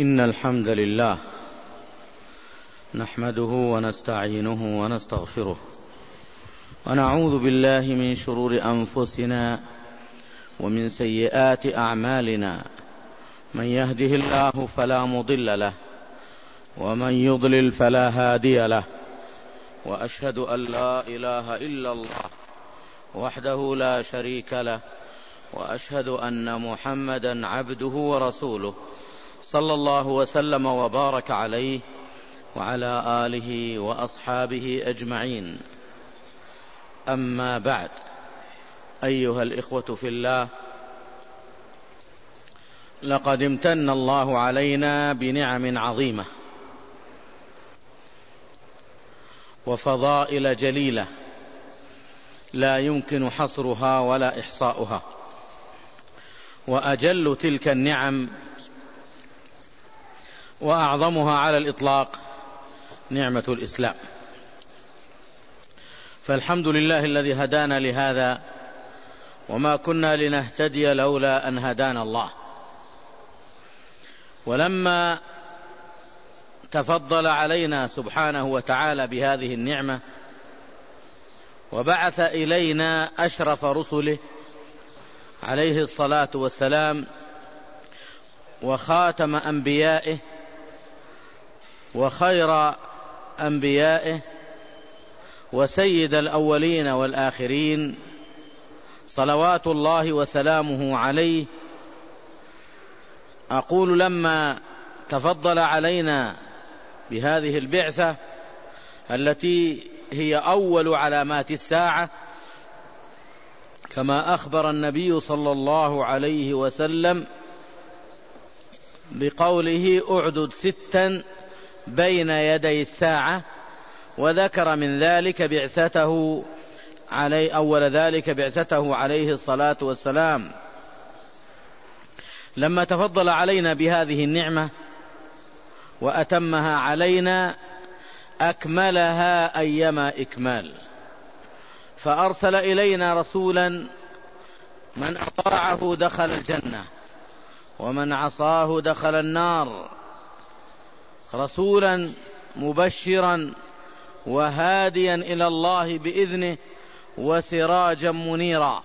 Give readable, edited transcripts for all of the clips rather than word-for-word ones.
إن الحمد لله نحمده ونستعينه ونستغفره ونعوذ بالله من شرور أنفسنا ومن سيئات أعمالنا. من يهده الله فلا مضل له ومن يضلل فلا هادي له، وأشهد أن لا إله إلا الله وحده لا شريك له، وأشهد أن محمدا عبده ورسوله صلى الله وسلم وبارك عليه وعلى آله وأصحابه أجمعين. أما بعد، أيها الإخوة في الله، لقد امتن الله علينا بنعم عظيمة وفضائل جليلة لا يمكن حصرها ولا إحصاؤها. وأجل تلك النعم وأعظمها على الإطلاق نعمة الإسلام. فالحمد لله الذي هدانا لهذا، وما كنا لنهتدي لولا أن هدانا الله. ولما تفضل علينا سبحانه وتعالى بهذه النعمة وبعث إلينا أشرف رسله عليه الصلاة والسلام وخاتم أنبيائه وخير أنبيائه وسيد الأولين والآخرين، صلوات الله وسلامه عليه، أقول لما تفضل علينا بهذه البعثة التي هي أول علامات الساعة، كما أخبر النبي صلى الله عليه وسلم بقوله: أعدد ستا بين يدي الساعة، وذكر من ذلك بعثته أول ذلك بعثته عليه الصلاة والسلام. لما تفضل علينا بهذه النعمة وأتمها علينا أكملها أيما إكمال، فأرسل إلينا رسولا من أطاعه دخل الجنة ومن عصاه دخل النار، رسولا مبشرا وهاديا إلى الله بإذنه وسراجا منيرا،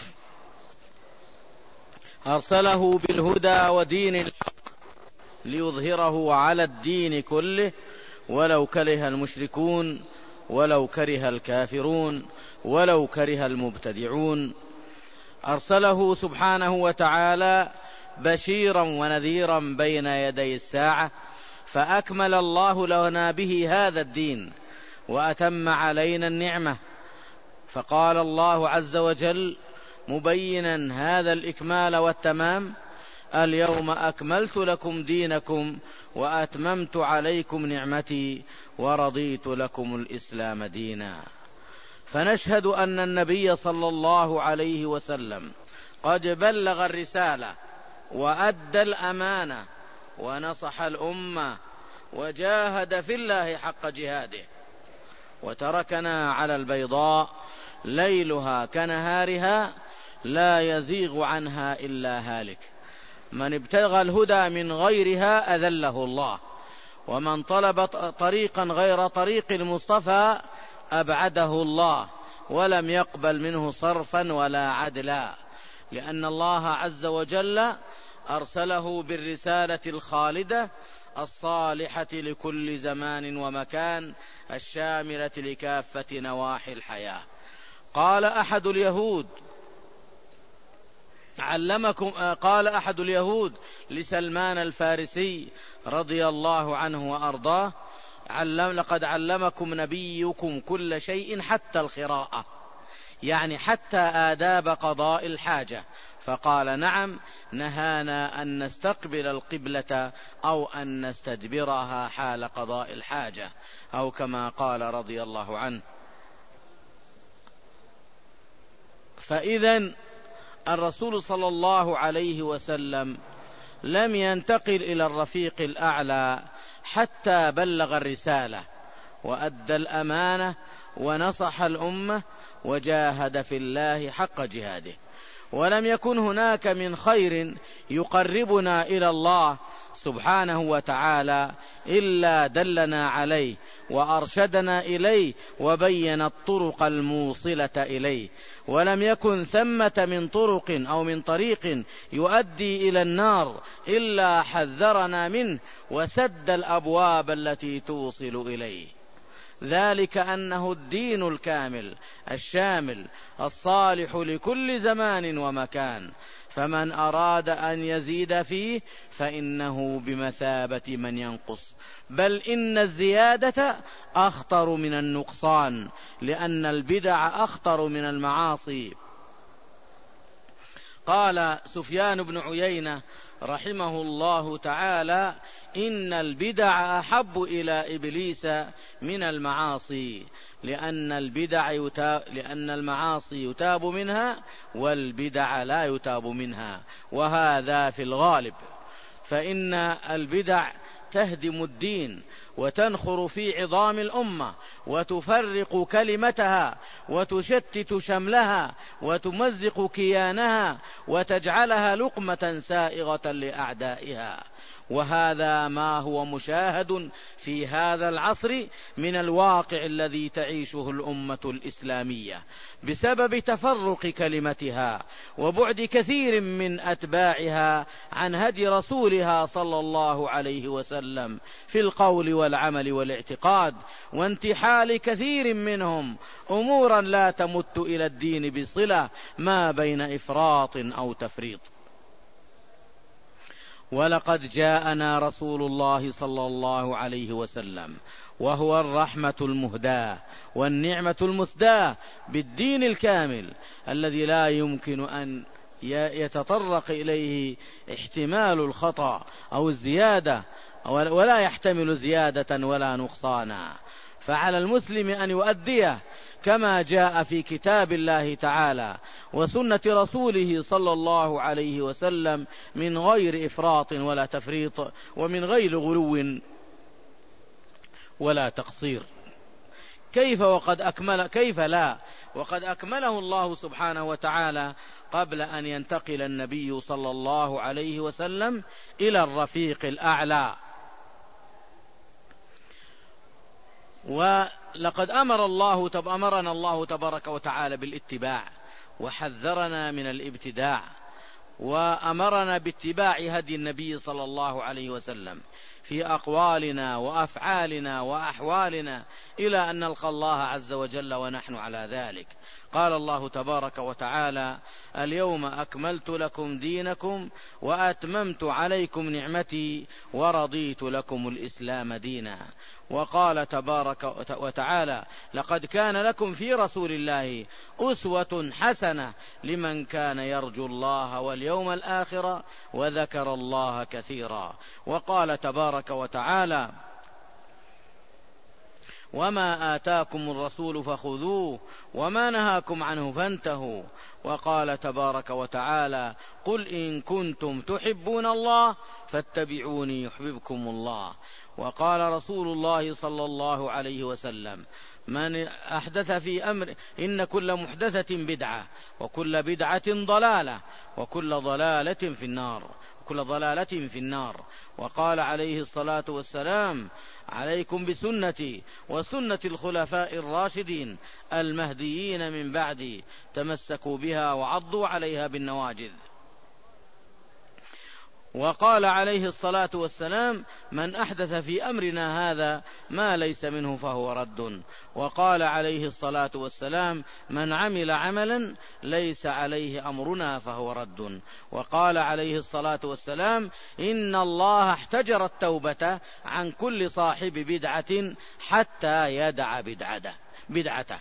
أرسله بالهدى ودين الحق ليظهره على الدين كله ولو كره المشركون ولو كره الكافرون ولو كره المبتدعون. أرسله سبحانه وتعالى بشيرا ونذيرا بين يدي الساعة، فأكمل الله لنا به هذا الدين وأتم علينا النعمة. فقال الله عز وجل مبينا هذا الإكمال والتمام: اليوم أكملت لكم دينكم وأتممت عليكم نعمتي ورضيت لكم الإسلام دينا. فنشهد أن النبي صلى الله عليه وسلم قد بلغ الرسالة وأدى الأمانة ونصح الأمة وجاهد في الله حق جهاده، وتركنا على البيضاء ليلها كنهارها لا يزيغ عنها إلا هالك. من ابتغى الهدى من غيرها أذله الله، ومن طلب طريقا غير طريق المصطفى أبعده الله ولم يقبل منه صرفا ولا عدلا، لأن الله عز وجل أرسله بالرسالة الخالدة الصالحة لكل زمان ومكان الشاملة لكافة نواحي الحياة. قال أحد اليهود لسلمان الفارسي رضي الله عنه وأرضاه: لقد علمكم نبيكم كل شيء حتى القراءة، يعني حتى آداب قضاء الحاجة. فقال: نعم، نهانا أن نستقبل القبلة أو أن نستدبرها حال قضاء الحاجة، أو كما قال رضي الله عنه. فإذن الرسول صلى الله عليه وسلم لم ينتقل إلى الرفيق الأعلى حتى بلغ الرسالة وأدى الأمانة ونصح الأمة وجاهد في الله حق جهاده. ولم يكن هناك من خير يقربنا إلى الله سبحانه وتعالى إلا دلنا عليه وأرشدنا إليه وبين الطرق الموصلة إليه، ولم يكن ثمة من طرق أو من طريق يؤدي إلى النار إلا حذرنا منه وسد الأبواب التي توصل إليه. ذلك أنه الدين الكامل الشامل الصالح لكل زمان ومكان، فمن أراد أن يزيد فيه فإنه بمثابة من ينقص، بل إن الزيادة أخطر من النقصان، لأن البدع أخطر من المعاصي. قال سفيان بن عيينة رحمه الله تعالى: إن البدع أحب إلى إبليس من المعاصي، لأن المعاصي يتاب منها والبدع لا يتاب منها، وهذا في الغالب، فإن البدع تهدم الدين وتنخر في عظام الأمة وتفرق كلمتها وتشتت شملها وتمزق كيانها وتجعلها لقمة سائغة لأعدائها، وهذا ما هو مشاهد في هذا العصر من الواقع الذي تعيشه الأمة الإسلامية بسبب تفرق كلمتها وبعد كثير من أتباعها عن هدي رسولها صلى الله عليه وسلم في القول والعمل والاعتقاد، وانتحال كثير منهم أمورا لا تمت إلى الدين بصلة ما بين إفراط أو تفريط. ولقد جاءنا رسول الله صلى الله عليه وسلم وهو الرحمة المهداة والنعمة المسداة بالدين الكامل الذي لا يمكن أن يتطرق إليه احتمال الخطأ أو الزيادة، ولا يحتمل زيادة ولا نقصانا، فعلى المسلم أن يؤديه كما جاء في كتاب الله تعالى وسنة رسوله صلى الله عليه وسلم من غير إفراط ولا تفريط ومن غير غلو ولا تقصير. كيف لا وقد أكمله الله سبحانه وتعالى قبل أن ينتقل النبي صلى الله عليه وسلم إلى الرفيق الأعلى. ولقد أمرنا الله تبارك وتعالى بالاتباع وحذرنا من الابتداع، وأمرنا باتباع هدي النبي صلى الله عليه وسلم في أقوالنا وأفعالنا وأحوالنا إلى أن نلقى الله عز وجل ونحن على ذلك. قال الله تبارك وتعالى: اليوم أكملت لكم دينكم وأتممت عليكم نعمتي ورضيت لكم الإسلام دينا. وقال تبارك وتعالى: لقد كان لكم في رسول الله أسوة حسنة لمن كان يرجو الله واليوم الآخر وذكر الله كثيرا. وقال تبارك وتعالى: وما آتاكم الرسول فخذوه وما نهاكم عنه فانتهوا. وقال تبارك وتعالى: قل إن كنتم تحبون الله فاتبعوني يحببكم الله. وقال رسول الله صلى الله عليه وسلم: من أحدث في أمر إن كل محدثة بدعة وكل بدعة ضلالة وكل ضلالة في النار. وقال عليه الصلاة والسلام: عليكم بسنتي وسنة الخلفاء الراشدين المهديين من بعدي تمسكوا بها وعضوا عليها بالنواجذ. وقال عليه الصلاة والسلام: من أحدث في أمرنا هذا ما ليس منه فهو رد. وقال عليه الصلاة والسلام: من عمل عملا ليس عليه أمرنا فهو رد. وقال عليه الصلاة والسلام: إن الله احتجر التوبة عن كل صاحب بدعة حتى يدع بدعته.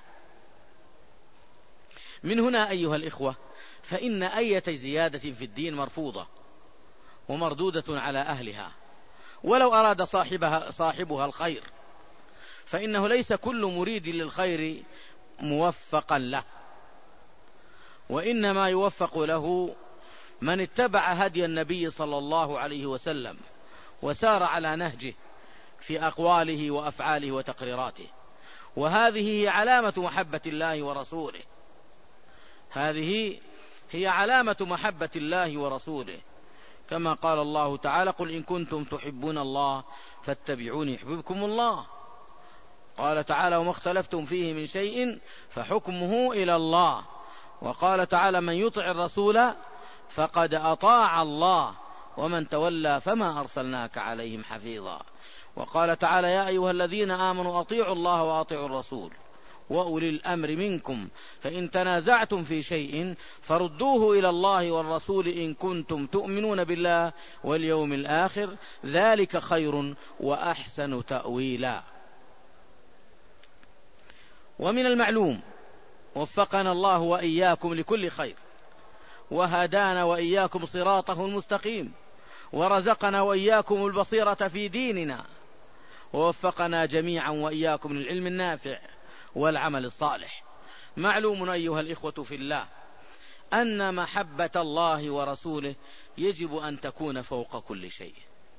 من هنا أيها الإخوة فإن أية زيادة في الدين مرفوضة ومردودة على أهلها، ولو أراد صاحبها الخير، فإنه ليس كل مريد للخير موفقا له، وإنما يوفق له من اتبع هدي النبي صلى الله عليه وسلم وسار على نهجه في أقواله وأفعاله وتقريراته. وهذه هي علامة محبة الله ورسوله، هذه هي علامة محبة الله ورسوله، كما قال الله تعالى: قل إن كنتم تحبون الله فاتبعوني يحببكم الله. قال تعالى: وما اختلفتم فيه من شيء فحكمه إلى الله. وقال تعالى: من يطع الرسول فقد أطاع الله ومن تولى فما أرسلناك عليهم حفيظا. وقال تعالى: يا أيها الذين آمنوا أطيعوا الله وأطيعوا الرسول وأولي الأمر منكم فإن تنازعتم في شيء فردوه إلى الله والرسول إن كنتم تؤمنون بالله واليوم الآخر ذلك خير وأحسن تأويلا. ومن المعلوم وفقنا الله وإياكم لكل خير، وهدانا وإياكم صراطه المستقيم، ورزقنا وإياكم البصيرة في ديننا، ووفقنا جميعا وإياكم للعلم النافع والعمل الصالح. معلوم أيها الإخوة في الله أن محبة الله ورسوله يجب أن تكون فوق كل شيء.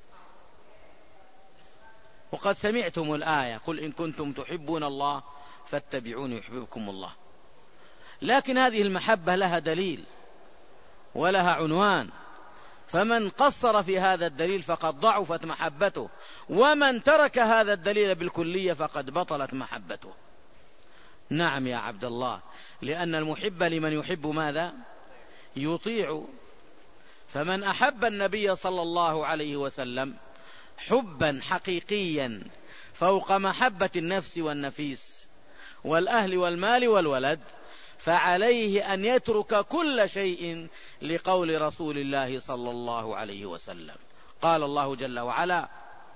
وقد سمعتم الآية: قل إن كنتم تحبون الله فاتبعوني يحببكم الله. لكن هذه المحبة لها دليل ولها عنوان، فمن قصر في هذا الدليل فقد ضعفت محبته، ومن ترك هذا الدليل بالكلية فقد بطلت محبته. نعم يا عبد الله، لأن المحب لمن يحب ماذا؟ يطيع. فمن أحب النبي صلى الله عليه وسلم حبا حقيقيا فوق محبة النفس والنفيس والأهل والمال والولد، فعليه أن يترك كل شيء لقول رسول الله صلى الله عليه وسلم. قال الله جل وعلا: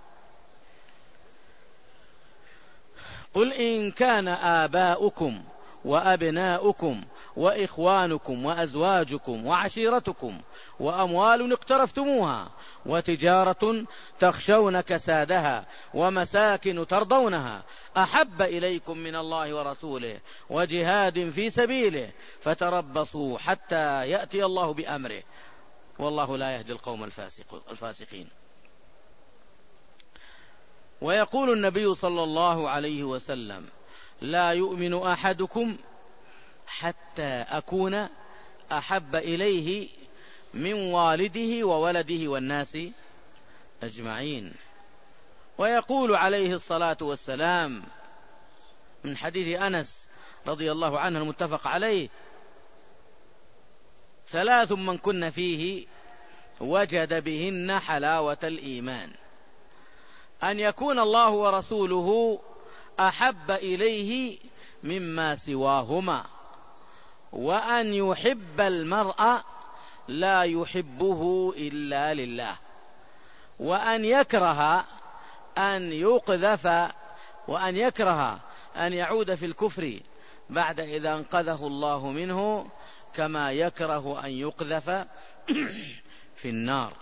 قل إن كان آباؤكم وأبناؤكم وإخوانكم وأزواجكم وعشيرتكم وأموال اقترفتموها وتجارة تخشون كسادها ومساكن ترضونها أحب إليكم من الله ورسوله وجهاد في سبيله فتربصوا حتى يأتي الله بأمره والله لا يهدي القوم الفاسقين. ويقول النبي صلى الله عليه وسلم: لا يؤمن أحدكم حتى أكون أحب إليه من والده وولده والناس أجمعين. ويقول عليه الصلاة والسلام من حديث أنس رضي الله عنه المتفق عليه: ثلاث من كن فيه وجد بهن حلاوة الإيمان: أن يكون الله ورسوله أحب إليه مما سواهما، وأن يحب المرء لا يحبه إلا لله، وأن يكره أن يقذف وأن يكره أن يعود في الكفر بعد إذا أنقذه الله منه، كما يكره أن يقذف في النار.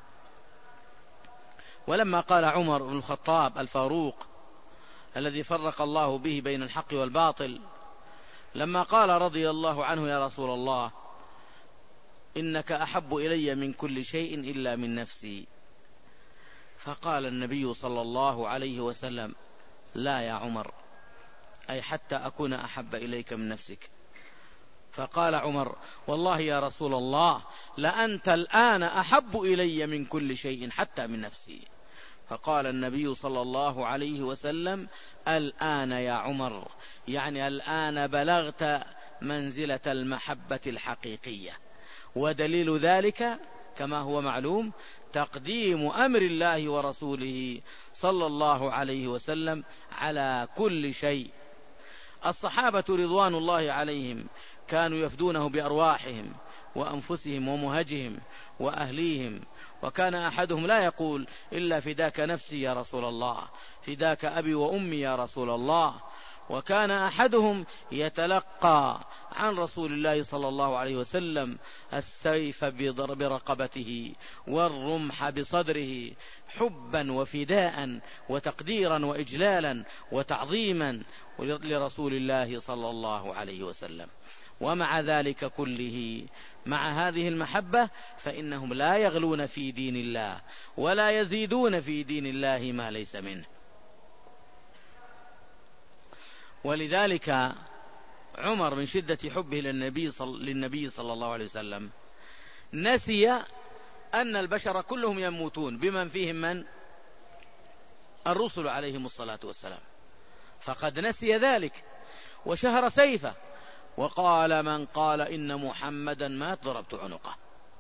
ولما قال عمر بن الخطاب الفاروق الذي فرق الله به بين الحق والباطل، لما قال رضي الله عنه: يا رسول الله إنك أحب إلي من كل شيء إلا من نفسي، فقال النبي صلى الله عليه وسلم: لا يا عمر، أي حتى أكون أحب إليك من نفسك. فقال عمر: والله يا رسول الله لأنت الآن أحب إلي من كل شيء حتى من نفسي. فقال النبي صلى الله عليه وسلم: الآن يا عمر، يعني الآن بلغت منزلة المحبة الحقيقية. ودليل ذلك كما هو معلوم تقديم أمر الله ورسوله صلى الله عليه وسلم على كل شيء. الصحابة رضوان الله عليهم كانوا يفدونه بأرواحهم وأنفسهم ومهجهم وأهليهم، وكان أحدهم لا يقول إلا فداك نفسي يا رسول الله، فداك أبي وأمي يا رسول الله. وكان أحدهم يتلقى عن رسول الله صلى الله عليه وسلم السيف برقبته والرمح بصدره حبا وفداء وتقديرا وإجلالا وتعظيما لرسول الله صلى الله عليه وسلم. ومع ذلك كله، مع هذه المحبة، فإنهم لا يغلون في دين الله ولا يزيدون في دين الله ما ليس منه. ولذلك عمر من شدة حبه للنبي صلى الله عليه وسلم نسي أن البشر كلهم يموتون بمن فيهم من؟ الرسل عليهم الصلاة والسلام، فقد نسي ذلك وشهر سيفه وقال: من قال إن محمدا مات ضربت عنقه.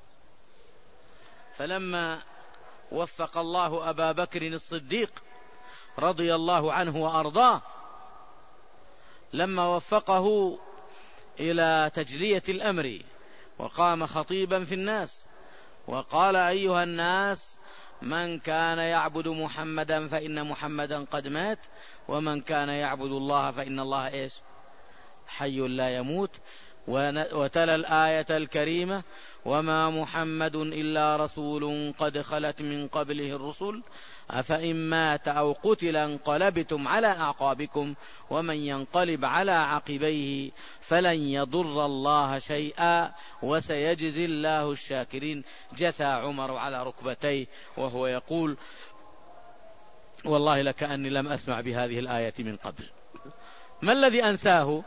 فلما وفق الله أبا بكر الصديق رضي الله عنه وأرضاه، لما وفقه إلى تجلية الأمر وقام خطيبا في الناس وقال: أيها الناس، من كان يعبد محمدا فإن محمدا قد مات، ومن كان يعبد الله فإن الله إيش؟ حي لا يموت. وتلا الآية الكريمة: وما محمد إلا رسول قد خلت من قبله الرسل أفإن مات أو قتل انقلبتم على أعقابكم ومن ينقلب على عقبيه فلن يضر الله شيئا وسيجزي الله الشاكرين. جثى عمر على ركبتيه وهو يقول: والله لكأني لم أسمع بهذه الآية من قبل. ما الذي أنساه؟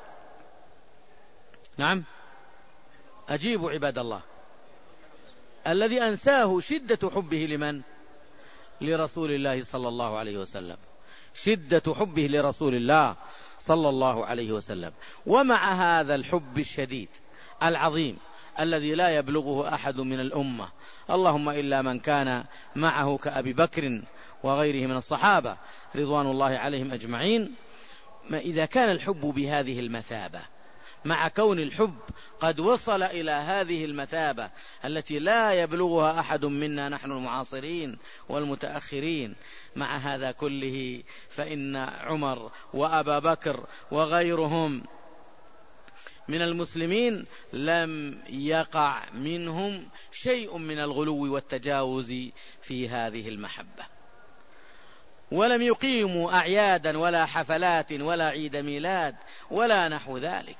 نعم، أجيبوا عباد الله. الذي أنساه شدة حبه لمن؟ لرسول الله صلى الله عليه وسلم، شدة حبه لرسول الله صلى الله عليه وسلم. ومع هذا الحب الشديد العظيم الذي لا يبلغه أحد من الأمة، اللهم إلا من كان معه كأبي بكر وغيره من الصحابة رضوان الله عليهم أجمعين، ما إذا كان الحب بهذه المثابة، مع كون الحب قد وصل إلى هذه المثابة التي لا يبلغها أحد منا نحن المعاصرين والمتأخرين، مع هذا كله فإن عمر وأبا بكر وغيرهم من المسلمين لم يقع منهم شيء من الغلو والتجاوز في هذه المحبة، ولم يقيموا أعيادا ولا حفلات ولا عيد ميلاد ولا نحو ذلك.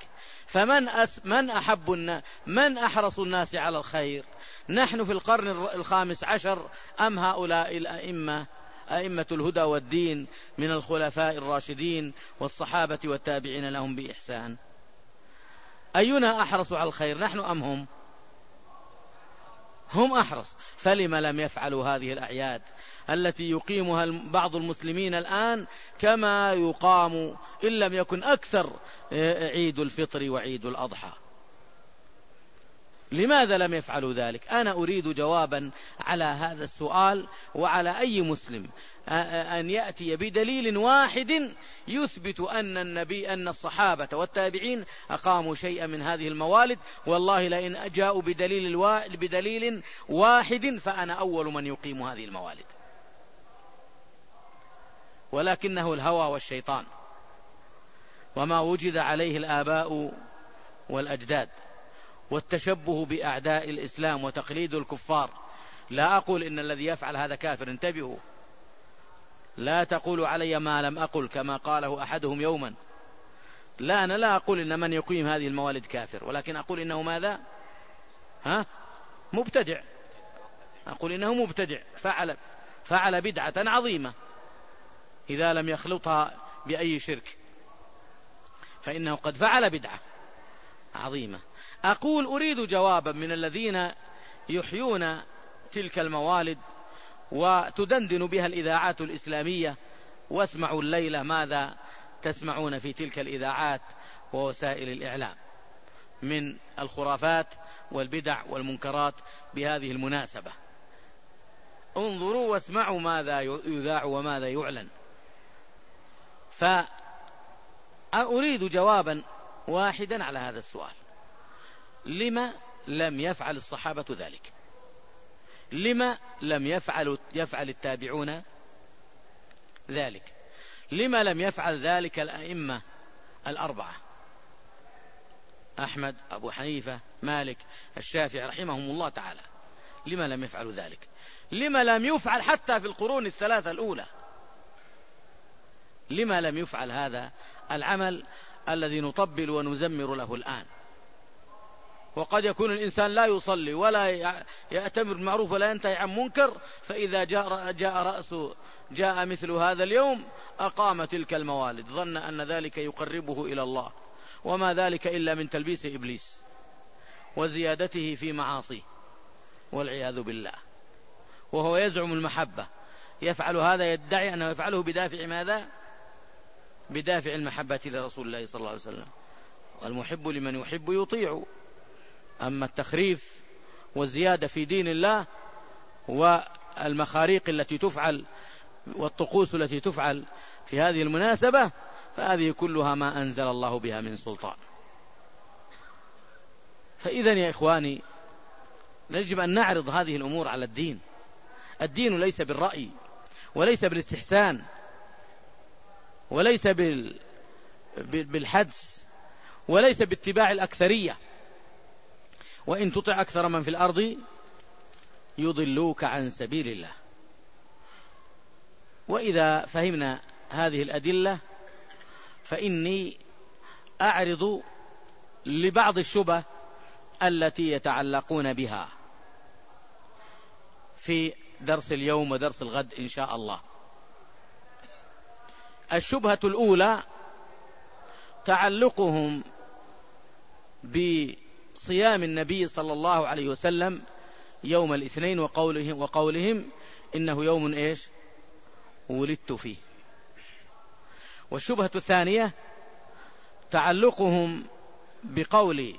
من أحرص الناس على الخير؟ نحن في القرن الخامس عشر أم هؤلاء الأئمة، أئمة الهدى والدين من الخلفاء الراشدين والصحابة والتابعين لهم بإحسان؟ أينا أحرص على الخير، نحن أم هم؟ هم أحرص. فلم لم يفعلوا هذه الأعياد التي يقيمها بعض المسلمين الآن كما يقام إن لم يكن أكثر عيد الفطر وعيد الأضحى؟ لماذا لم يفعلوا ذلك؟ أنا أريد جوابا على هذا السؤال، وعلى أي مسلم أن يأتي بدليل واحد يثبت أن الصحابة والتابعين أقاموا شيئا من هذه الموالد. والله لئن جاءوا بدليل واحد فأنا أول من يقيم هذه الموالد. ولكنه الهوى والشيطان وما وجد عليه الآباء والأجداد والتشبه بأعداء الإسلام وتقليد الكفار. لا أقول إن الذي يفعل هذا كافر، انتبهوا، لا تقولوا علي ما لم أقل كما قاله أحدهم يوما. لا، أنا لا أقول إن من يقيم هذه الموالد كافر، ولكن أقول إنه ماذا؟ مبتدع. أقول إنه مبتدع، فعل بدعة عظيمة إذا لم يخلطها بأي شرك، فإنه قد فعل بدعة عظيمة. أقول أريد جوابا من الذين يحيون تلك الموالد وتدندن بها الإذاعات الإسلامية، واسمعوا الليلة ماذا تسمعون في تلك الإذاعات ووسائل الإعلام من الخرافات والبدع والمنكرات بهذه المناسبة. انظروا واسمعوا ماذا يذاع وماذا يعلن. فأريد جوابا واحدا على هذا السؤال: لما لم يفعل الصحابة ذلك؟ لما لم يفعل التابعون ذلك؟ لما لم يفعل ذلك الأئمة الأربعة، أحمد، أبو حنيفة، مالك، الشافعي رحمهم الله تعالى؟ لما لم يفعلوا ذلك؟ لما لم يفعل حتى في القرون الثلاثة الأولى؟ لما لم يفعل هذا العمل الذي نطبل ونزمر له الآن؟ وقد يكون الإنسان لا يصلي ولا يأتمر بالمعروف ولا ينتهي عن منكر، فإذا جاء مثل هذا اليوم أقام تلك الموالد، ظن أن ذلك يقربه إلى الله، وما ذلك إلا من تلبيس إبليس وزيادته في معاصيه والعياذ بالله. وهو يزعم المحبة، يفعل هذا يدعي أنه يفعله بدافع ماذا؟ بدافع المحبة لرسول الله صلى الله عليه وسلم. والمحب لمن يحب يطيع. أما التخريف والزيادة في دين الله والمخاريق التي تفعل والطقوس التي تفعل في هذه المناسبة فهذه كلها ما أنزل الله بها من سلطان. فإذن يا إخواني يجب أن نعرض هذه الأمور على الدين. الدين ليس بالرأي وليس بالاستحسان وليس بالحدس وليس باتباع الأكثرية. وإن تطع أكثر من في الأرض يضلوك عن سبيل الله. وإذا فهمنا هذه الأدلة فإني أعرض لبعض الشبه التي يتعلقون بها في درس اليوم ودرس الغد إن شاء الله. الشبهة الأولى تعلقهم بصيام النبي صلى الله عليه وسلم يوم الاثنين وقولهم إنه يوم إيش ولدت فيه. والشبهة الثانية تعلقهم بقول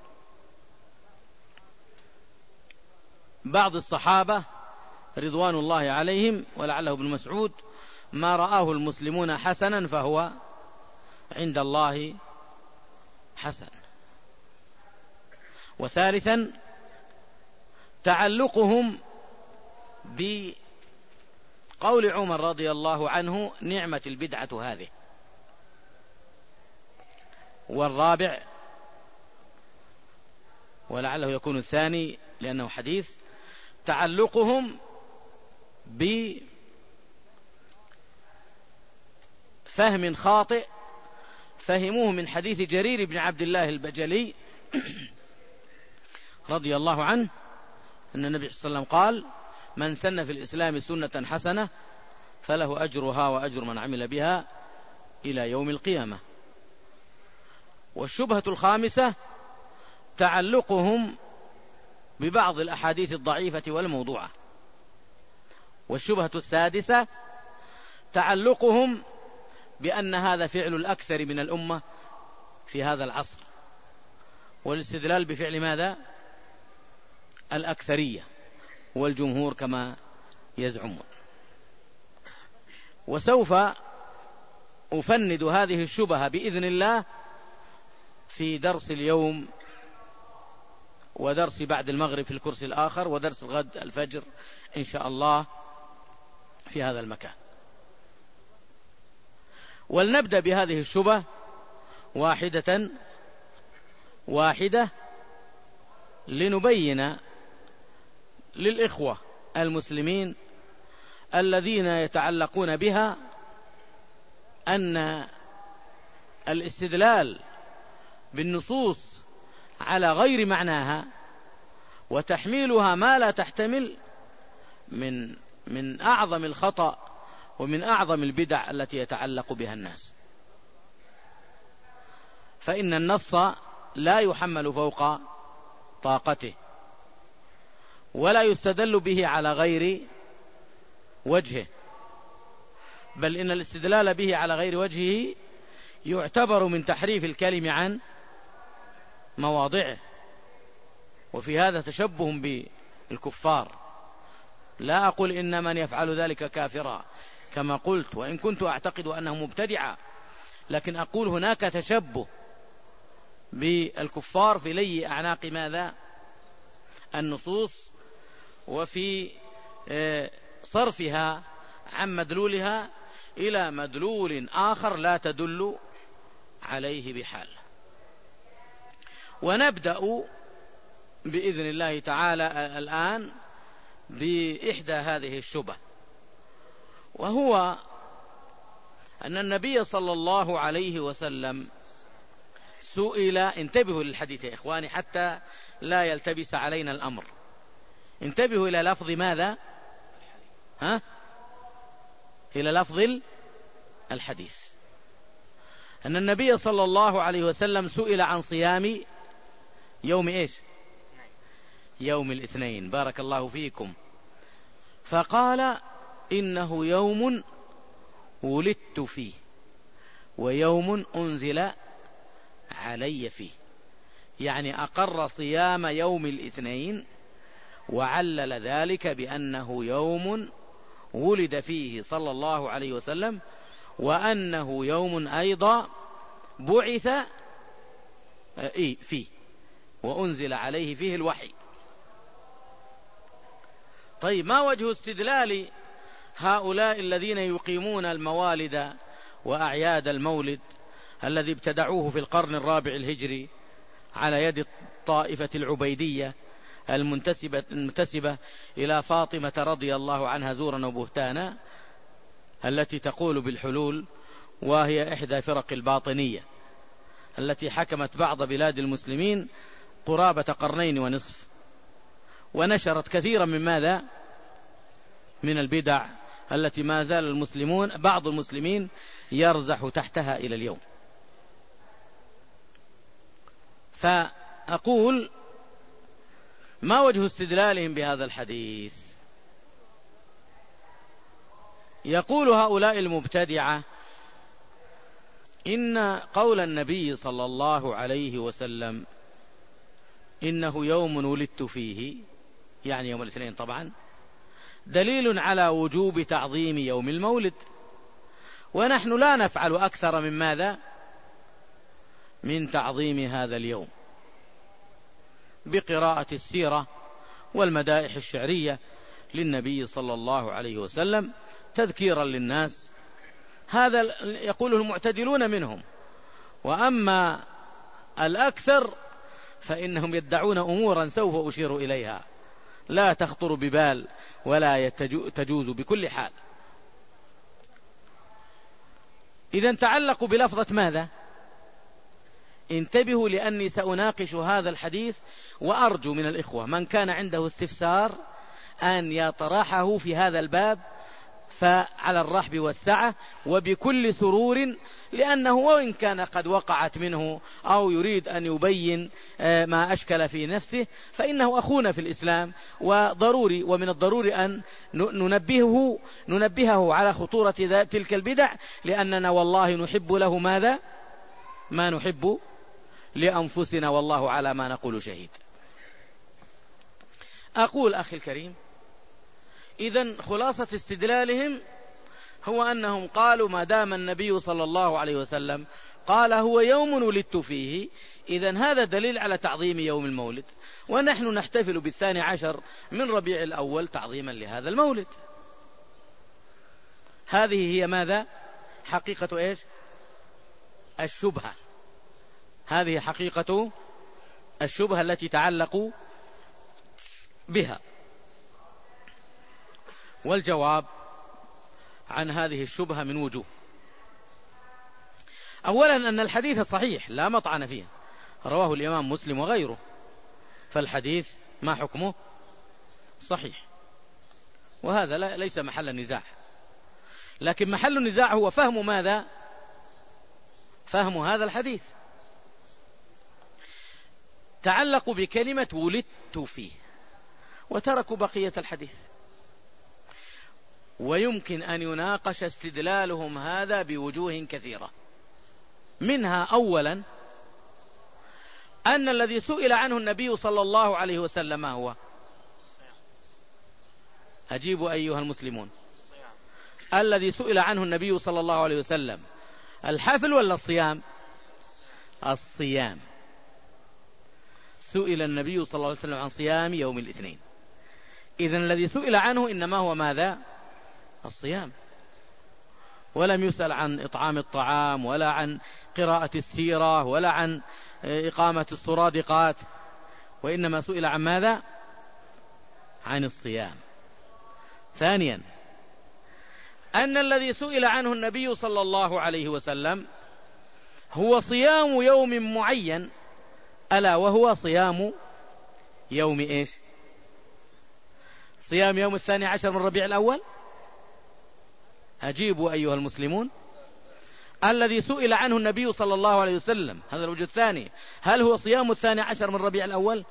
بعض الصحابة رضوان الله عليهم ولعله ابن مسعود: ما رآه المسلمون حسنا فهو عند الله حسن. وثالثا تعلقهم بقول عمر رضي الله عنه: نعمة البدعة هذه. والرابع ولعله يكون الثاني لأنه حديث، تعلقهم بفهم خاطئ فهموه من حديث جرير بن عبد الله البجلي رضي الله عنه أن النبي صلى الله عليه وسلم قال: من سن في الإسلام سنة حسنة فله أجرها وأجر من عمل بها إلى يوم القيامة. والشبهة الخامسة تعلقهم ببعض الأحاديث الضعيفة والموضوعة. والشبهة السادسة تعلقهم بأن هذا فعل الأكثر من الأمة في هذا العصر، والاستدلال بفعل ماذا؟ الأكثرية والجمهور كما يزعمون. وسوف أفند هذه الشبهة بإذن الله في درس اليوم ودرس بعد المغرب في الكرسي الآخر ودرس الغد الفجر إن شاء الله في هذا المكان. ولنبدأ بهذه الشبهة واحدة لنبين للإخوة المسلمين الذين يتعلقون بها أن الاستدلال بالنصوص على غير معناها وتحميلها ما لا تحتمل من أعظم الخطأ ومن أعظم البدع التي يتعلق بها الناس. فإن النص لا يحمل فوق طاقته ولا يستدل به على غير وجهه، بل إن الاستدلال به على غير وجهه يعتبر من تحريف الكلم عن مواضعه. وفي هذا تشبه بالكفار. لا أقول إن من يفعل ذلك كافرا كما قلت، وإن كنت أعتقد أنه مبتدعا، لكن أقول هناك تشبه بالكفار في لي أعناق ماذا؟ النصوص، وفي صرفها عن مدلولها إلى مدلول آخر لا تدل عليه بحال. ونبدأ بإذن الله تعالى الآن بإحدى هذه الشبه، وهو أن النبي صلى الله عليه وسلم سئل. انتبهوا للحديث يا إخواني حتى لا يلتبس علينا الأمر. انتبهوا إلى لفظ ماذا؟ إلى لفظ الحديث. أن النبي صلى الله عليه وسلم سئل عن صيام يوم إيش؟ يوم الاثنين، بارك الله فيكم، فقال إنه يوم ولدت فيه ويوم أنزل علي فيه، يعني أقر صيام يوم الاثنين وعلل ذلك بأنه يوم ولد فيه صلى الله عليه وسلم، وأنه يوم أيضا بعث فيه وأنزل عليه فيه الوحي. طيب، ما وجه استدلال هؤلاء الذين يقيمون الموالد وأعياد المولد الذي ابتدعوه في القرن الرابع الهجري على يد الطائفة العبيدية المنتسبة إلى فاطمة رضي الله عنها زورا وبهتانا، التي تقول بالحلول، وهي إحدى فرق الباطنية التي حكمت بعض بلاد المسلمين قرابة قرنين ونصف، ونشرت كثيرا من ماذا؟ من البدع التي ما زال المسلمون بعض المسلمين يرزح تحتها إلى اليوم. فأقول ما وجه استدلالهم بهذا الحديث؟ يقول هؤلاء المبتدعة إن قول النبي صلى الله عليه وسلم إنه يوم ولدت فيه، يعني يوم الاثنين طبعا، دليل على وجوب تعظيم يوم المولد، ونحن لا نفعل أكثر من ماذا؟ من تعظيم هذا اليوم بقراءة السيرة والمدائح الشعرية للنبي صلى الله عليه وسلم تذكيرا للناس، هذا يقوله المعتدلون منهم. وأما الأكثر فإنهم يدعون أمورا سوف أشير إليها لا تخطر ببال ولا تجوز بكل حال. إذن تعلقوا بلفظة ماذا؟ انتبهوا لأني سأناقش هذا الحديث، وأرجو من الإخوة من كان عنده استفسار أن يطرحه في هذا الباب فعلى الرحب والسعة وبكل سرور، لأنه وإن كان قد وقعت منه أو يريد أن يبين ما أشكل في نفسه فإنه أخونا في الإسلام، وضروري ومن الضروري أن ننبهه على خطورة تلك البدع، لأننا والله نحب له ماذا؟ ما نحب لأنفسنا، والله على ما نقول شهيد. أقول أخي الكريم، إذن خلاصة استدلالهم هو أنهم قالوا ما دام النبي صلى الله عليه وسلم قال هو يوم ولدت فيه، إذن هذا دليل على تعظيم يوم المولد، ونحن نحتفل بالثاني عشر من ربيع الأول تعظيما لهذا المولد. هذه هي ماذا؟ حقيقة إيش؟ الشبهة. هذه حقيقة الشبهة التي تعلقوا بها. والجواب عن هذه الشبهة من وجوه. أولا أن الحديث صحيح لا مطعن فيه، رواه الإمام مسلم وغيره، فالحديث ما حكمه؟ صحيح، وهذا ليس محل النزاع. لكن محل النزاع هو فهم ماذا؟ فهم هذا الحديث. تعلقوا بكلمة ولدت فيه وتركوا بقية الحديث. ويمكن أن يناقش استدلالهم هذا بوجوه كثيرة، منها أولا أن الذي سئل عنه النبي صلى الله عليه وسلم ما هو؟ أجيبوا أيها المسلمون، الذي سئل عنه النبي صلى الله عليه وسلم الحفل ولا الصيام؟ الصيام. سئل النبي صلى الله عليه وسلم عن صيام يوم الاثنين، إذن الذي سئل عنه إنما هو ماذا؟ الصيام. ولم يسأل عن إطعام الطعام ولا عن قراءة السيرة ولا عن إقامة السرادقات، وإنما سئل عن ماذا؟ عن الصيام. ثانيا أن الذي سئل عنه النبي صلى الله عليه وسلم هو صيام يوم معين، ألا وهو صيام يوم إيش؟ صيام يوم 12 من ربيع الأول. أجيبوا أيها المسلمون، الذي سئل عنه النبي صلى الله عليه وسلم، هذا الوجه الثاني، هل هو صيام 12 من ربيع الأول؟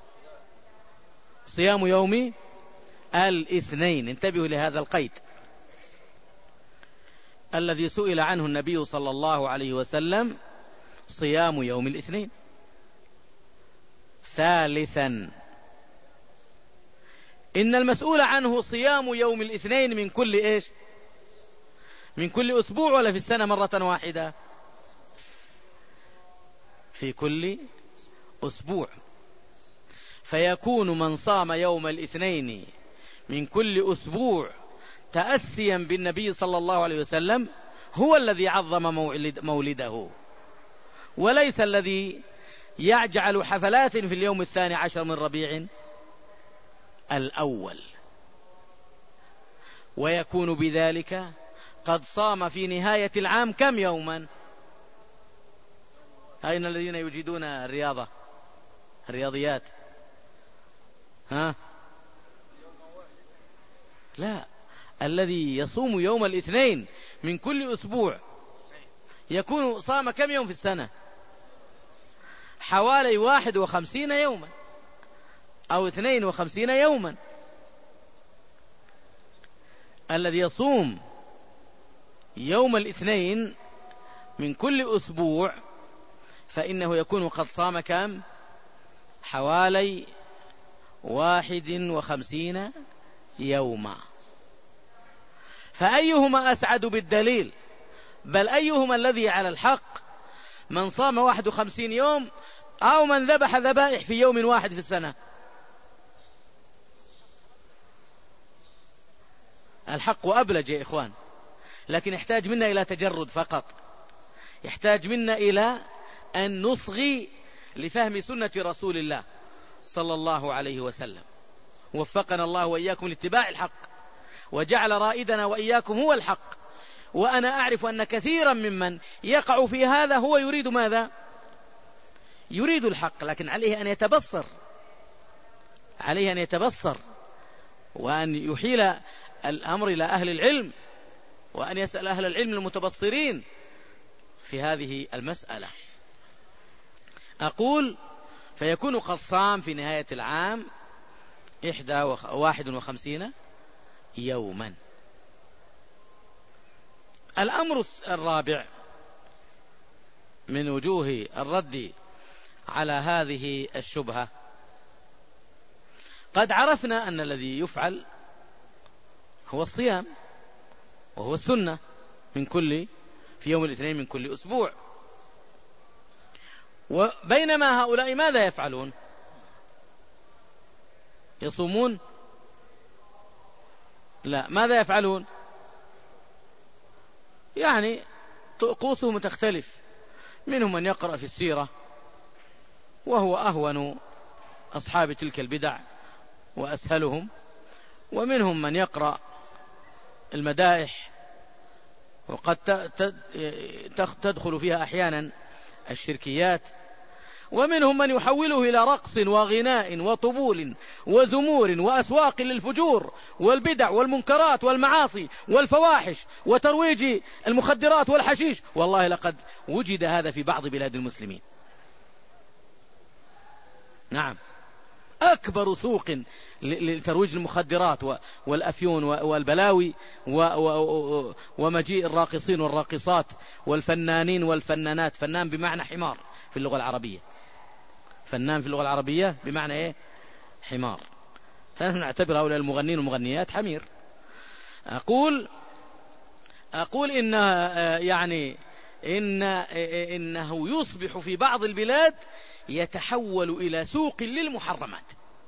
صيام يوم الاثنين، انتبهوا لهذا القيد، الذي سئل عنه النبي صلى الله عليه وسلم صيام يوم الاثنين. ثالثا، إن المسؤول عنه صيام يوم الاثنين من كل إيش؟ من كل أسبوع ولا في السنة مرة واحدة؟ في كل أسبوع، فيكون من صام يوم الاثنين من كل أسبوع تأسيا بالنبي صلى الله عليه وسلم هو الذي عظم مولده، وليس الذي يجعل حفلات في اليوم 12 من ربيع الأول، ويكون بذلك قد صام في نهاية العام كم يوما؟ أين الذين يجيدون الرياضيات؟ لا، الذي يصوم يوم الاثنين من كل أسبوع يكون صام كم يوم في السنة؟ حوالي 51 يوما أو 52 يوما. الذي يصوم يوم الاثنين من كل أسبوع فإنه يكون قد صام كم؟ حوالي 51 يوما. فأيهما أسعد بالدليل؟ بل أيهما الذي على الحق؟ من صام 51 يوم أو من ذبح ذبائح في يوم واحد في السنة؟ الحق أبلج يا إخوان، لكن يحتاج منا إلى تجرد فقط، يحتاج منا إلى أن نصغي لفهم سنة رسول الله صلى الله عليه وسلم. وفقنا الله وإياكم لاتباع الحق، وجعل رائدنا وإياكم هو الحق. وأنا أعرف أن كثيرا ممن يقع في هذا هو يريد ماذا؟ يريد الحق، لكن عليه أن يتبصر، عليه أن يتبصر وأن يحيل الأمر إلى أهل العلم، وأن يسأل أهل العلم المتبصرين في هذه المسألة. أقول فيكون قد صام في نهاية العام 51 يوما. الأمر الرابع من وجوه الرد على هذه الشبهة، قد عرفنا أن الذي يفعل هو الصيام، وهو السنة في يوم الاثنين من كل أسبوع. وبينما هؤلاء ماذا يفعلون؟ يصومون؟ لا، ماذا يفعلون؟ يعني طقوسهم تختلف، منهم من يقرأ في السيرة وهو أهون أصحاب تلك البدع وأسهلهم، ومنهم من يقرأ المدائح وقد تدخل فيها أحيانا الشركيات، ومنهم من يحوله إلى رقص وغناء وطبول وزمور وأسواق للفجور والبدع والمنكرات والمعاصي والفواحش وترويج المخدرات والحشيش. والله لقد وجد هذا في بعض بلاد المسلمين. نعم، أكبر سوق لترويج المخدرات والأفيون والبلاوي ومجيء الراقصين والراقصات والفنانين والفنانات. فنان بمعنى حمار في اللغة العربية، فنان في اللغة العربية بمعنى إيه؟ حمار. فنحن نعتبر هؤلاء المغنين والمغنيات حمير. أقول إنه يصبح في بعض البلاد يتحول إلى سوق للمحرمات.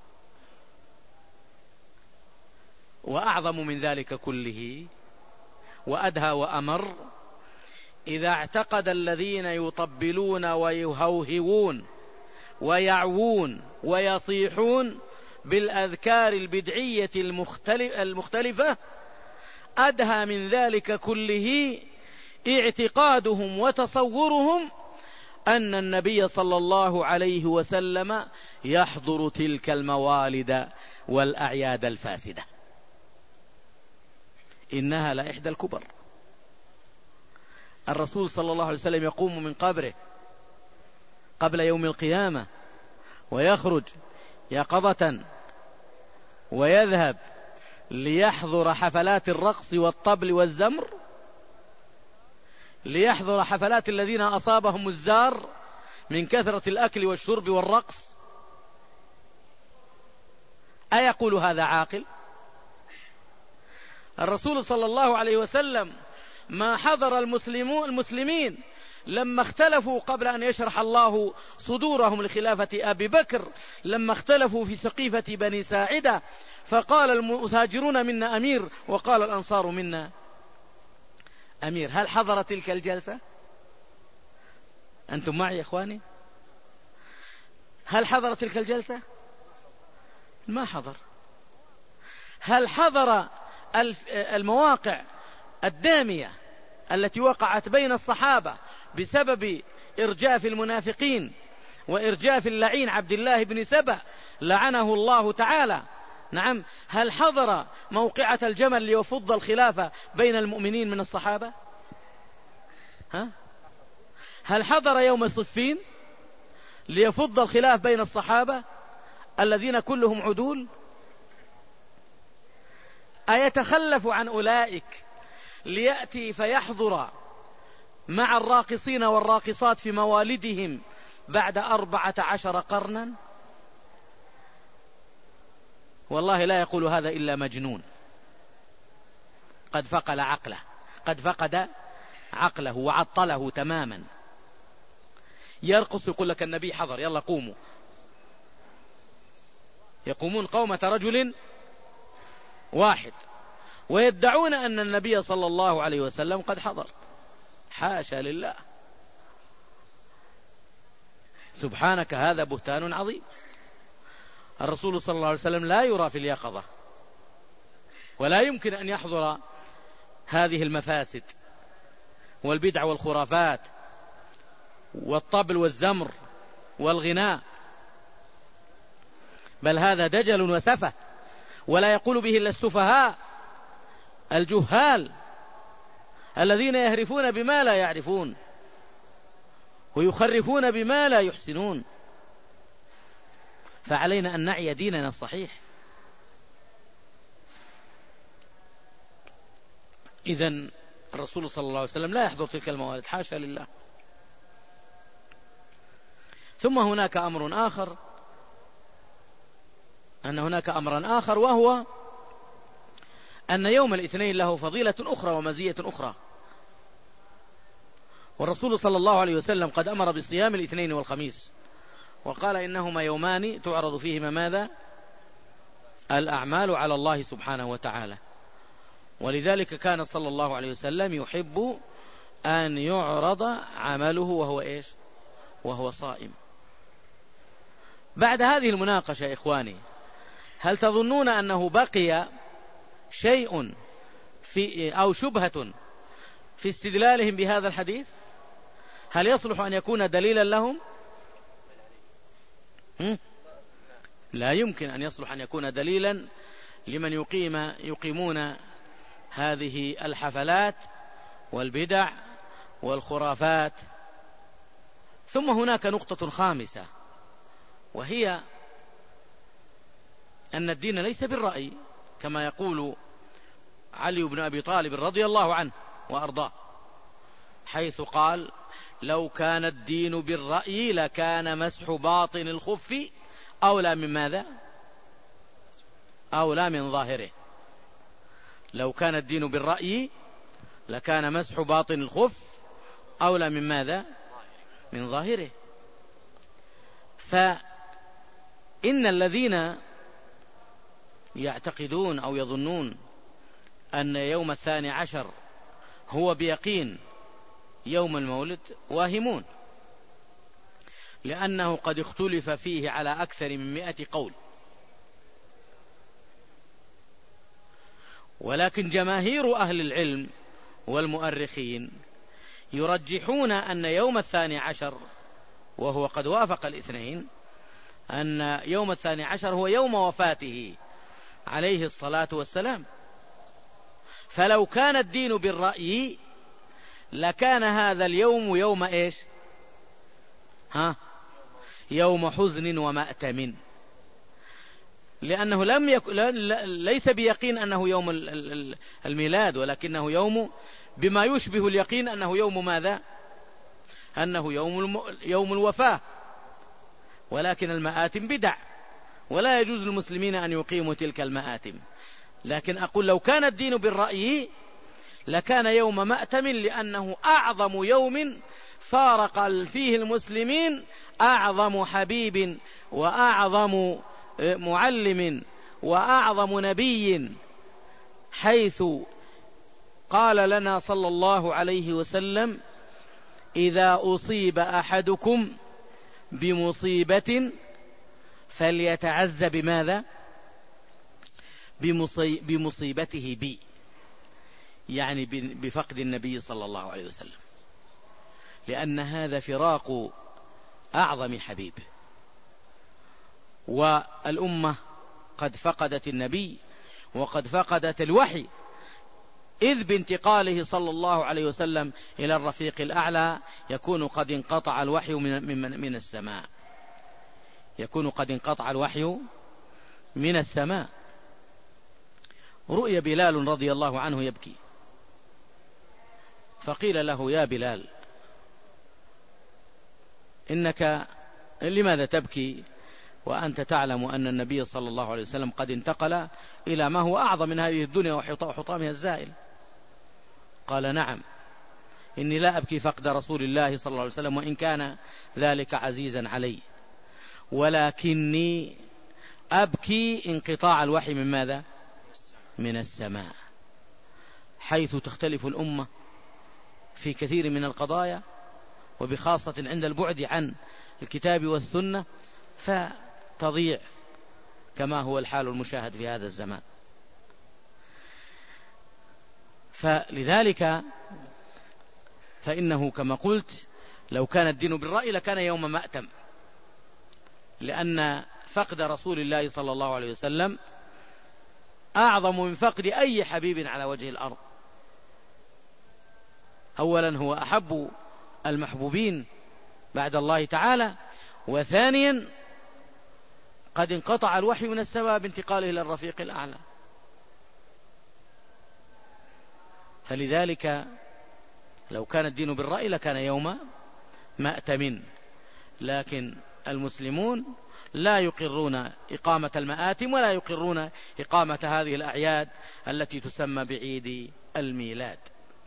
وأعظم من ذلك كله وأدهى وأمر إذا اعتقد الذين يطبلون ويهوهون ويعوون ويصيحون بالأذكار البدعية المختلفة، أدهى من ذلك كله اعتقادهم وتصورهم أن النبي صلى الله عليه وسلم يحضر تلك الموالد والأعياد الفاسدة. إنها لإحدى الكبر الرسول صلى الله عليه وسلم يقوم من قبره قبل يوم القيامة ويخرج يقظة ويذهب ليحضر حفلات الرقص والطبل والزمر، ليحضر حفلات الذين أصابهم الزار من كثرة الأكل والشرب والرقص؟ أيقول هذا عاقل؟ الرسول صلى الله عليه وسلم ما حضر المسلمين لما اختلفوا قبل أن يشرح الله صدورهم لخلافة أبي بكر، لما اختلفوا في سقيفة بني ساعدة، فقال المهاجرون منا أمير وقال الأنصار منا أمير. هل حضر تلك الجلسة؟ أنتم معي يا إخواني؟ هل حضر تلك الجلسة؟ ما حضر. هل حضر المواقع الدامية التي وقعت بين الصحابة بسبب إرجاف المنافقين وإرجاف اللعين عبد الله بن سبأ لعنه الله تعالى؟ نعم. هل حضر موقعة الجمل ليفض الخلافة بين المؤمنين من الصحابة؟ هل حضر يوم صفين ليفض الخلاف بين الصحابة الذين كلهم عدول؟ أيتخلف عن أولئك ليأتي فيحضر مع الراقصين والراقصات في موالدهم بعد 14 قرنا؟ والله لا يقول هذا إلا مجنون قد فقد عقله وعطله تماما. يرقص يقول لك النبي حضر، يلا قوموا. يقومون قومة رجل واحد ويدعون أن النبي صلى الله عليه وسلم قد حضر. حاشا لله، سبحانك، هذا بهتان عظيم. الرسول صلى الله عليه وسلم لا يرى في اليقظة، ولا يمكن أن يحضر هذه المفاسد والبدع والخرافات والطبل والزمر والغناء، بل هذا دجل وسفه، ولا يقول به إلا السفهاء الجهال الذين يهرفون بما لا يعرفون ويخرفون بما لا يحسنون. فعلينا أن نعي ديننا الصحيح. إذن الرسول صلى الله عليه وسلم لا يحضر تلك الموالد، حاشا لله. ثم هناك أمر آخر، أن هناك أمرا آخر، وهو أن يوم الاثنين له فضيلة أخرى ومزية أخرى. والرسول صلى الله عليه وسلم قد أمر بصيام الاثنين والخميس، وقال إنهما يومان تعرض فيهما ماذا؟ الأعمال على الله سبحانه وتعالى. ولذلك كان صلى الله عليه وسلم يحب أن يعرض عمله وهو إيش؟ وهو صائم. بعد هذه المناقشة يا إخواني، هل تظنون أنه بقي شيء أو شبهة في استدلالهم بهذا الحديث؟ هل يصلح أن يكون دليلا لهم؟ لا يمكن أن يصلح أن يكون دليلا لمن يقيمون هذه الحفلات والبدع والخرافات. ثم هناك نقطة خامسة، وهي أن الدين ليس بالرأي كما يقول علي بن أبي طالب رضي الله عنه وأرضاه، حيث قال: لو كان الدين بالرأي لكان مسح باطن الخف أولى من ماذا؟ أولى من ظاهره. لو كان الدين بالرأي لكان مسح باطن الخف أولى من ماذا؟ من ظاهره. فإن الذين يعتقدون أو يظنون أن يوم 12 هو بيقين يوم المولد واهمون، لأنه قد اختلف فيه على أكثر من 100 قول. ولكن جماهير أهل العلم والمؤرخين يرجحون أن يوم 12 وهو قد وافق الاثنين، أن يوم 12 هو يوم وفاته عليه الصلاة والسلام. فلو كان الدين بالرأي لكان هذا اليوم يوم إيش؟ يوم حزن ومأتم، لأنه ليس بيقين أنه يوم الميلاد، ولكنه يوم بما يشبه اليقين أنه يوم ماذا؟ أنه يوم الوفاة. ولكن المآتم بدع، ولا يجوز للمسلمين أن يقيموا تلك المآتم. لكن أقول لو كان الدين بالرأي لكان يوم مأتم، لأنه أعظم يوم فارق فيه المسلمين أعظم حبيب وأعظم معلم وأعظم نبي، حيث قال لنا صلى الله عليه وسلم: إذا أصيب أحدكم بمصيبة فليتعز بماذا؟ بمصيبته بي، يعني بفقد النبي صلى الله عليه وسلم، لأن هذا فراق أعظم حبيب. والأمة قد فقدت النبي وقد فقدت الوحي، إذ بانتقاله صلى الله عليه وسلم إلى الرفيق الأعلى يكون قد انقطع الوحي من السماء، يكون قد انقطع الوحي من السماء. رؤي بلال رضي الله عنه يبكي، فقيل له: يا بلال، إنك لماذا تبكي وأنت تعلم أن النبي صلى الله عليه وسلم قد انتقل إلى ما هو أعظم من هذه الدنيا وحطامها الزائل؟ قال: نعم، إني لا أبكي فقد رسول الله صلى الله عليه وسلم وإن كان ذلك عزيزا علي، ولكني أبكي انقطاع الوحي من ماذا؟ من السماء، حيث تختلف الأمة في كثير من القضايا، وبخاصة عند البعد عن الكتاب والسنة فتضيع، كما هو الحال المشاهد في هذا الزمان. فلذلك فإنه كما قلت لو كان الدين بالرأي لكان يوم مأتم، لأن فقد رسول الله صلى الله عليه وسلم أعظم من فقد أي حبيب على وجه الأرض. أولا هو أحب المحبوبين بعد الله تعالى، وثانيا قد انقطع الوحي من السماء بانتقاله إلى الرفيق الأعلى. فلذلك لو كان الدين بالرأي لكان يوم مأتم، لكن المسلمون لا يقرون إقامة المآتم ولا يقرون إقامة هذه الأعياد التي تسمى بعيد الميلاد.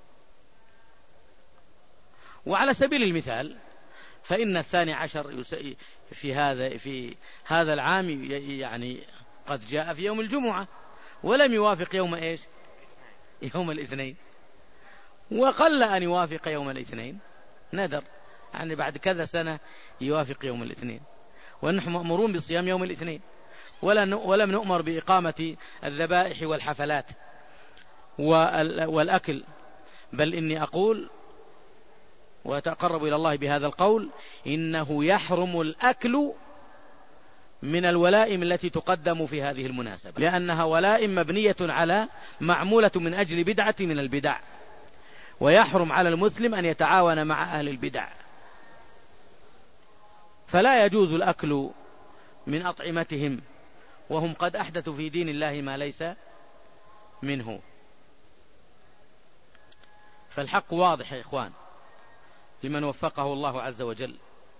وعلى سبيل المثال فإن 12 في هذا العام يعني قد جاء في يوم الجمعة ولم يوافق يوم إيش؟ يوم الاثنين، وقل أن يوافق يوم الاثنين، ندر يعني بعد كذا سنة يوافق يوم الاثنين، ونحن مأمورون بصيام يوم الاثنين، ولم نؤمر بإقامة الذبائح والحفلات والأكل. بل إني أقول وأتقرب إلى الله بهذا القول: إنه يحرم الأكل من الولائم التي تقدم في هذه المناسبة، لأنها ولائم مبنية على معمولة من أجل بدعة من البدع، ويحرم على المسلم أن يتعاون مع أهل البدع. فلا يجوز الأكل من أطعمتهم وهم قد أحدثوا في دين الله ما ليس منه. فالحق واضح يا إخوان لمن وفقه الله عز وجل.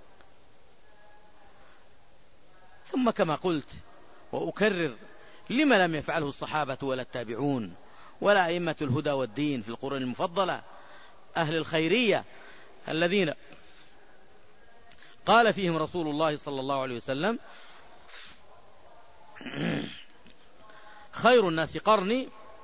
ثم كما قلت وأكرر: لما لم يفعله الصحابة ولا التابعون ولا أئمة الهدى والدين في القرون المفضلة، أهل الخيرية الذين قال فيهم رسول الله صلى الله عليه وسلم: خير الناس قرني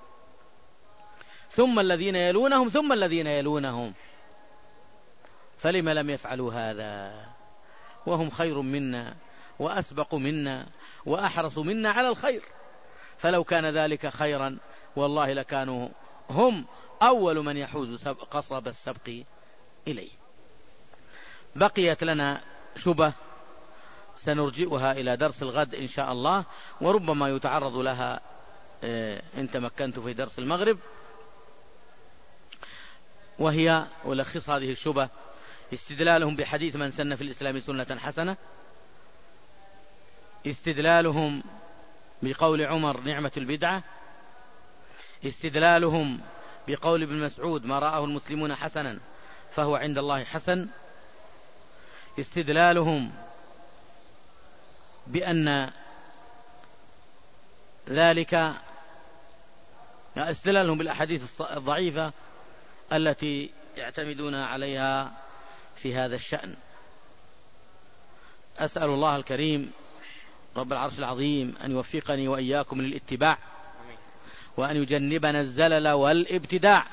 ثم الذين يلونهم ثم الذين يلونهم. فلما لم يفعلوا هذا وهم خير منا وأسبق منا وأحرص منا على الخير؟ فلو كان ذلك خيرا والله لكانوا هم أول من يحوز قصب السبق إليه. بقيت لنا شبه سنرجئها إلى درس الغد إن شاء الله، وربما يتعرض لها إن تمكنت في درس المغرب. وهي ولخص هذه الشبهة استدلالهم بحديث من سن في الإسلام سنة حسنة، استدلالهم بقول عمر نعمة البدعة، استدلالهم بقول ابن مسعود ما رآه المسلمون حسنا فهو عند الله حسن، استدلالهم بأن ذلك استدلالهم بالأحاديث الضعيفة التي يعتمدون عليها في هذا الشأن. أسأل الله الكريم رب العرش العظيم أن يوفقني وإياكم للاتباع وأن يجنبنا الزلل والابتداع،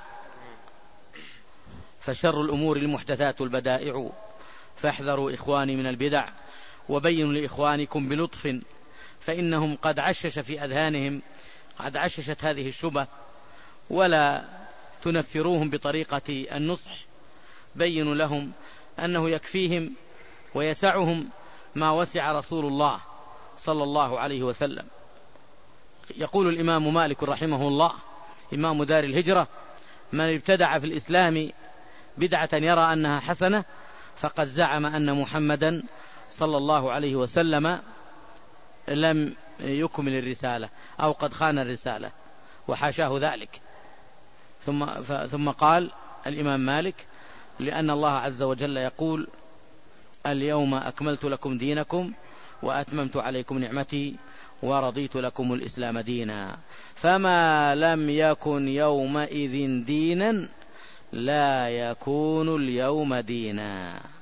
فشر الأمور المحدثات البدائع، فاحذروا إخواني من البدع وبينوا لإخوانكم بلطف فإنهم قد عشش في أذهانهم، قد عششت هذه الشبه، ولا تنفروهم بطريقة النصح، بينوا لهم أنه يكفيهم ويسعهم ما وسع رسول الله صلى الله عليه وسلم. يقول الإمام مالك رحمه الله إمام دار الهجرة: من ابتدع في الإسلام بدعة يرى أنها حسنة فقد زعم أن محمدا صلى الله عليه وسلم لم يكمل الرسالة أو قد خان الرسالة، وحاشاه ذلك. ثم قال الإمام مالك: لأن الله عز وجل يقول: اليوم أكملت لكم دينكم وأتممت عليكم نعمتي ورضيت لكم الإسلام دينا، فما لم يكن يومئذ دينا لا يكون اليوم دينا.